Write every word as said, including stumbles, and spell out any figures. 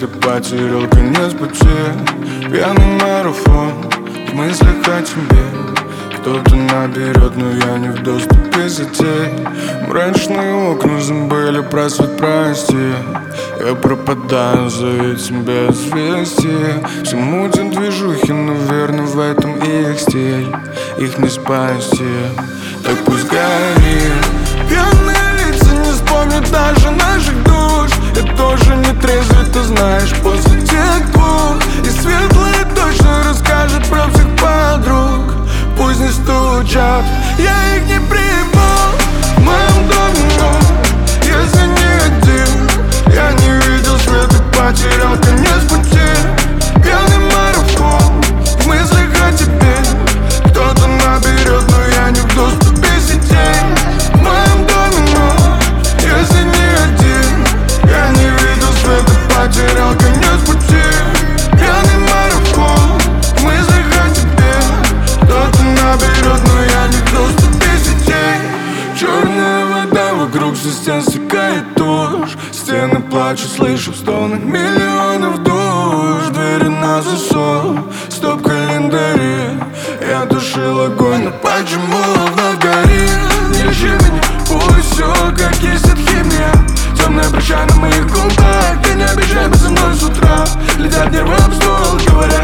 света потерял конец пути. Пьяный марафон в мыслях о тебе. Кто-то наберет, но я не в доступе сетей. Мрачные окна забыли про свет, прости. Я пропадаю за этим без вести. Все мутят движухи, наверное, в этом их стиль. Их не спасти, так пусть горит. Пьяные лица не вспомнят даже наших душ. Я тоже не трезвый, ты знаешь, после тех двух. И светлые точно расскажет про всех подруг. Пусть не стучат, я их не приму. В моем доме, но если не один, я не видел света, потерял конец пути. Пьяный марафон в мыслях о тебе. Кто-то наберет, но я не в доступе сетей. В моем доме, но если не один, я не видел света, потерял конец пути. Пьяный марафон в мыслях о тебе. Кто-то наберет, но я не в доступе сетей. Черная вода вокруг, со стен стекает тушь. Стены плачут, слышу в стонах миллионов душ. Двери на засов, стоп-календари. Я тушил огонь, но почему вновь горит? Держи меня, пусть все как есть, от химия. Темная проща на моих губах. Ты не обижай, со мной с утра летят нервы об стол, говорят.